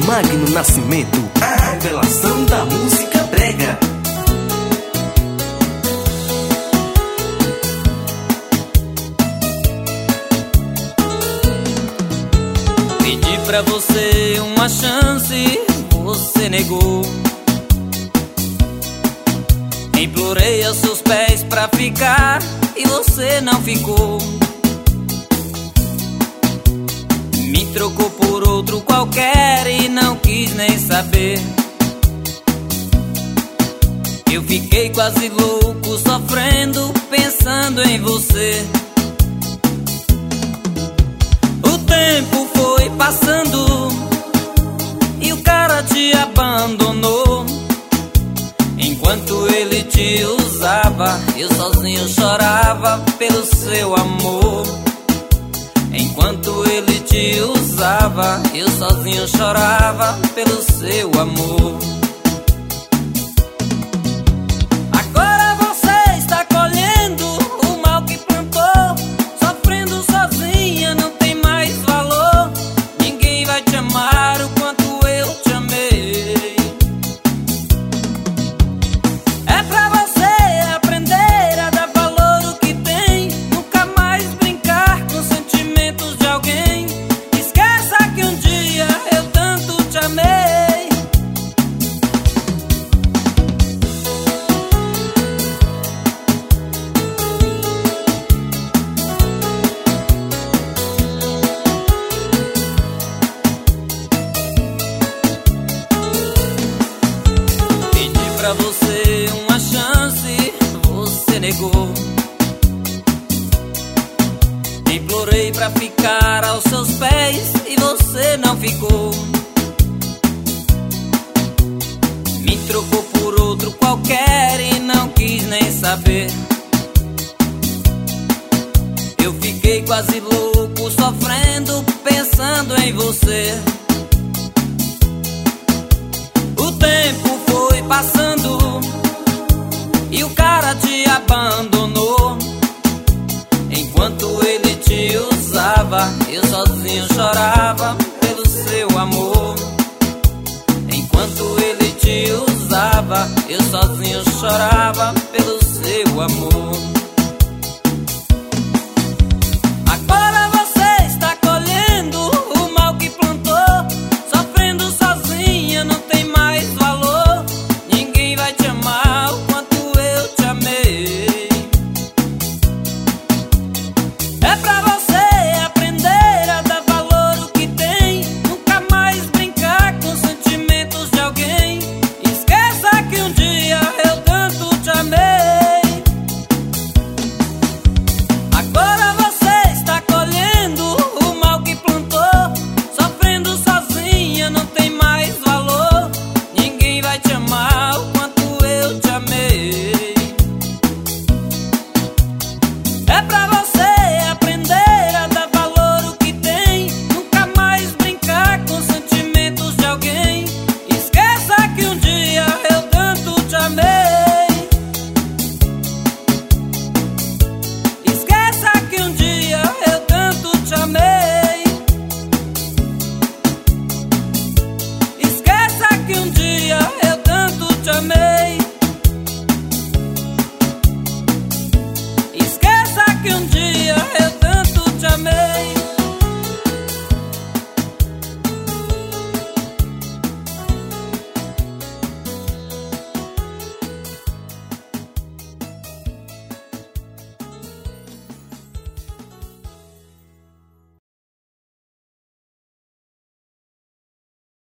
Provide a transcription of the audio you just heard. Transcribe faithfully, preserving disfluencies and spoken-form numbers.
Magno Nascimento, a revelação da música brega. Pedi pra você uma chance, você negou. Implorei aos seus pés pra ficar e você não ficou. Me trocou por outro qualquer e não quis nem saber. Eu fiquei quase louco, sofrendo, pensando em você. O tempo foi passando e o cara te abandonou. Enquanto ele te usava, eu sozinho chorava pelo seu amor. Enquanto ele te usava, eu sozinho chorava pelo seu amor. Agora você está colhendo o mal que plantou, sofrendo sozinha, não tem mais valor. Ninguém vai te amar o quanto eu te amei. É pra você aprender a dar valor o que tem, nunca mais brincar com sentimentos de alguém. Esqueça que um dia eu tanto te amei. Pedi pra você uma chance, você negou. Implorei pra ficar aos seus pés e você não ficou. Me trocou por outro qualquer e não quis nem saber. Eu fiquei quase louco, sofrendo, pensando em você. O tempo foi passando e o cara te abandonou. Enquanto ele te usava, eu sozinho chorava pelo seu amor. Enquanto ele te usava, eu sozinho chorava pelo seu amor. Agora